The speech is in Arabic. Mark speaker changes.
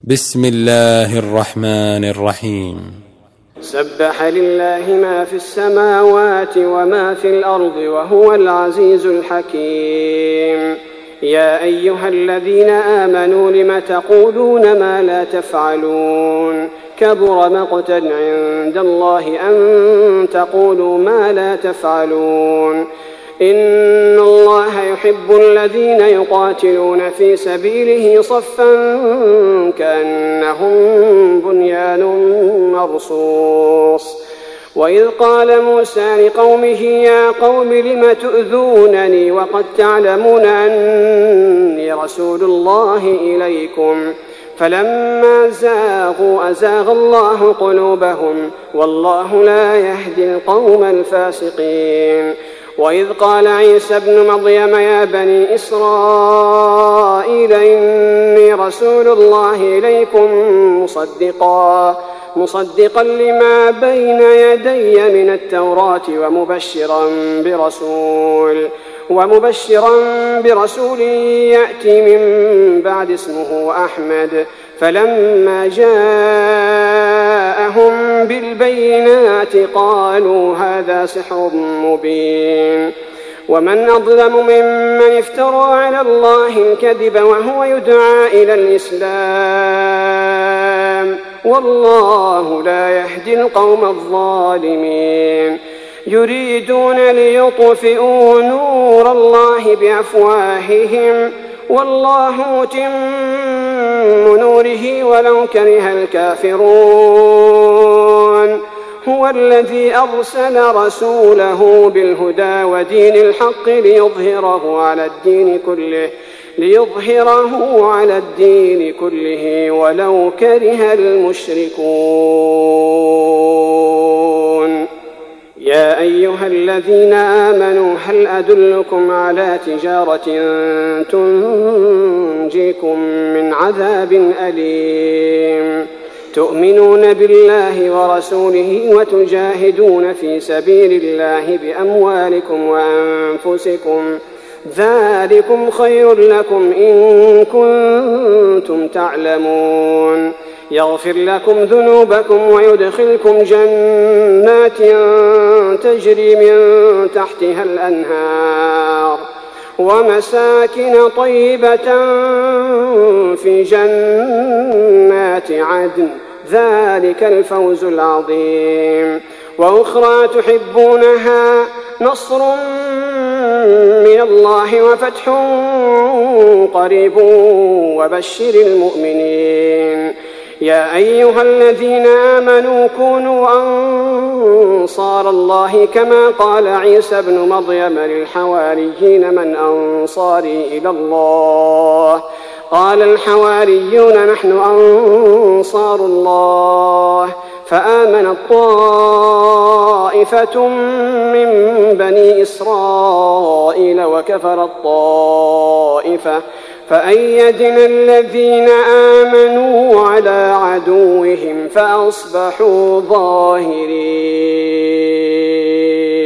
Speaker 1: بسم الله الرحمن الرحيم.
Speaker 2: سبح لله ما في السماوات وما في الأرض وهو العزيز الحكيم. يا أيها الذين آمنوا لم تقولون ما لا تفعلون كبر مقتا عند الله أن تقولوا ما لا تفعلون. إن الله يحب الذين يقاتلون في سبيله صفا كأنهم بنيان مرصوص. وإذ قال موسى لقومه يا قوم لم تؤذونني وقد تعلمون أني رسول الله إليكم فلما زاغوا أزاغ الله قلوبهم والله لا يهدي القوم الفاسقين. وإذ قال عيسى ابن مريم يا بني إسرائيل إني رسول الله إليكم مصدقا لما بين يدي من التوراة ومبشرا برسول يأتي من بعد اسمه أحمد. فلما جاءهم بالبينات قالوا هذا سحر مبين. ومن أظلم ممن افترى على الله الكذب وهو يدعى إلى الإسلام والله لا يهدي القوم الظالمين. يريدون ليطفئوا نور الله بأفواههم والله متم نوره ولو كره الكافرون. هو الذي أرسل رسوله بالهدى ودين الحق ليظهره على الدين كله ولو كره المشركون. يا أيها الذين آمنوا هل أدلكم على تجارة تنجيكم من عذاب أليم تؤمنون بالله ورسوله وتجاهدون في سبيل الله بأموالكم وأنفسكم ذلكم خير لكم إن كنتم تعلمون. يغفر لكم ذنوبكم ويدخلكم جنات تجري من تحتها الأنهار ومساكن طيبة في جنات عدن ذلك الفوز العظيم. وأخرى تحبونها نصر من الله وفتح قريب وبشر المؤمنين. يا أيها الذين آمنوا كونوا أنصار الله كما قال عيسى ابن مريم للحواريين من أنصاري إلى الله قال الحواريون نحن أنصار الله. فآمنت طائفة من بني إسرائيل وكفرت طائفة فأيدنا الذين آمنوا على عدوهم فأصبحوا ظاهرين.